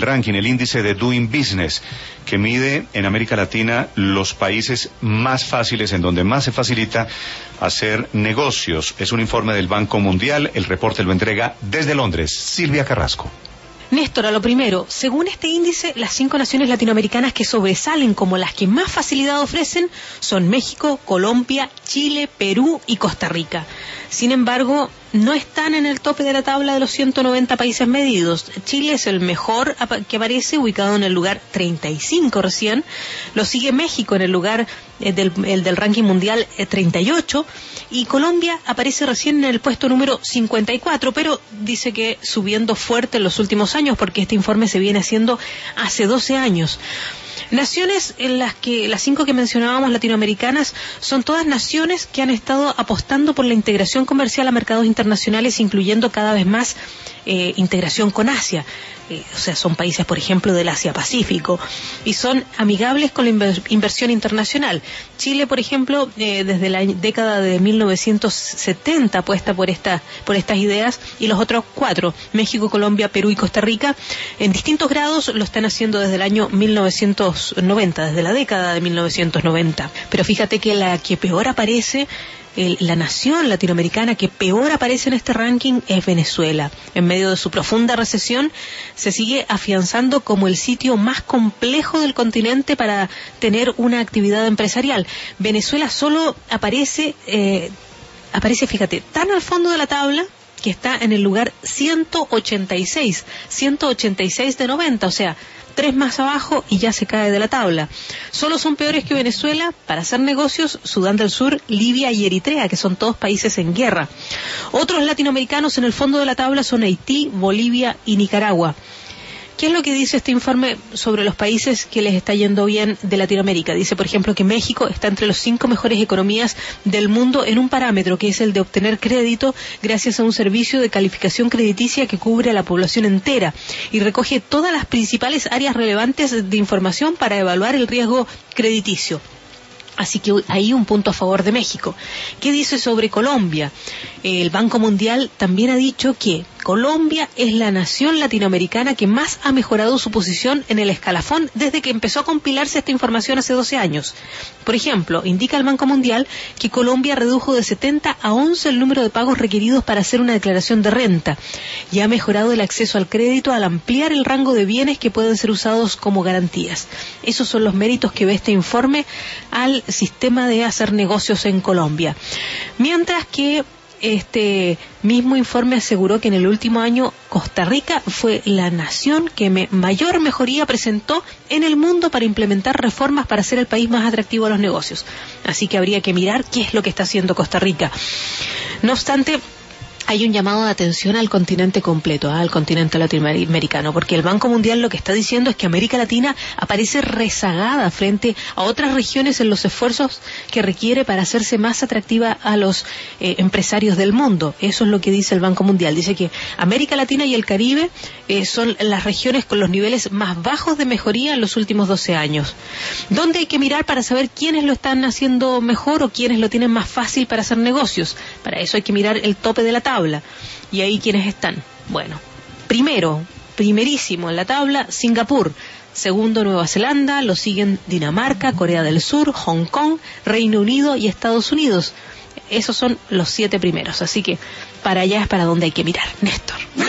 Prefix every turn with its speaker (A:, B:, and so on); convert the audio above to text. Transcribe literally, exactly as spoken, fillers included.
A: ranking, el índice de Doing Business, que mide en América Latina los países más fáciles, en donde más se facilita hacer negocios. Es un informe del Banco Mundial, el reporte lo entrega desde Londres Silvia Carrasco.
B: Néstor, a lo primero, según este índice, las cinco naciones latinoamericanas que sobresalen como las que más facilidad ofrecen son México, Colombia, Chile, Perú y Costa Rica. Sin embargo, no están en el tope de la tabla de los ciento noventa países medidos. Chile es el mejor que aparece, ubicado en el lugar treinta y cinco recién. Lo sigue México en el lugar eh, del, el del ranking mundial eh, treinta y ocho. Y Colombia aparece recién en el puesto número cincuenta y cuatro, pero dice que subiendo fuerte en los últimos años, porque este informe se viene haciendo hace doce años. Naciones en las que, las cinco que mencionábamos latinoamericanas, son todas naciones que han estado apostando por la integración comercial a mercados internacionales, incluyendo cada vez más eh, integración con Asia. Eh, o sea, son países, por ejemplo, del Asia-Pacífico, y son amigables con la inver inversión internacional. Chile, por ejemplo, eh, desde la década de mil novecientos setenta apuesta por, esta, por estas ideas, y los otros cuatro, México, Colombia, Perú y Costa Rica, en distintos grados lo están haciendo desde el año mil novecientos noventa, desde la década de mil novecientos noventa. Pero fíjate que la que peor aparece, El, la nación latinoamericana que peor aparece en este ranking es Venezuela. En medio de su profunda recesión, se sigue afianzando como el sitio más complejo del continente para tener una actividad empresarial. Venezuela solo aparece, eh, aparece, fíjate, tan al fondo de la tabla que está en el lugar ciento ochenta y seis, ciento ochenta y seis de noventa, o sea, tres más abajo y ya se cae de la tabla. Solo son peores que Venezuela para hacer negocios Sudán del Sur, Libia y Eritrea, que son todos países en guerra. Otros latinoamericanos en el fondo de la tabla son Haití, Bolivia y Nicaragua. ¿Qué es lo que dice este informe sobre los países que les está yendo bien de Latinoamérica? Dice, por ejemplo, que México está entre los cinco mejores economías del mundo en un parámetro que es el de obtener crédito gracias a un servicio de calificación crediticia que cubre a la población entera y recoge todas las principales áreas relevantes de información para evaluar el riesgo crediticio. Así que hay un punto a favor de México. ¿Qué dice sobre Colombia? El Banco Mundial también ha dicho que Colombia es la nación latinoamericana que más ha mejorado su posición en el escalafón desde que empezó a compilarse esta información hace doce años. Por ejemplo, indica el Banco Mundial que Colombia redujo de setenta a once el número de pagos requeridos para hacer una declaración de renta y ha mejorado el acceso al crédito al ampliar el rango de bienes que pueden ser usados como garantías. Esos son los méritos que ve este informe al sistema de hacer negocios en Colombia. Mientras que este mismo informe aseguró que en el último año Costa Rica fue la nación que me, mayor mejoría presentó en el mundo para implementar reformas para hacer el país más atractivo a los negocios. Así que habría que mirar qué es lo que está haciendo Costa Rica. No obstante, hay un llamado de atención al continente completo, ¿eh? al continente latinoamericano, porque el Banco Mundial lo que está diciendo es que América Latina aparece rezagada frente a otras regiones en los esfuerzos que requiere para hacerse más atractiva a los eh, empresarios del mundo. Eso es lo que dice el Banco Mundial. Dice que América Latina y el Caribe eh, son las regiones con los niveles más bajos de mejoría en los últimos doce años. ¿Dónde hay que mirar para saber quiénes lo están haciendo mejor o quiénes lo tienen más fácil para hacer negocios? Para eso hay que mirar el tope de la tabla. Y ahí ¿quiénes están? Bueno, primero, primerísimo en la tabla, Singapur. Segundo, Nueva Zelanda. Lo siguen Dinamarca, Corea del Sur, Hong Kong, Reino Unido y Estados Unidos. Esos son los siete primeros. Así que para allá es para donde hay que mirar. Néstor.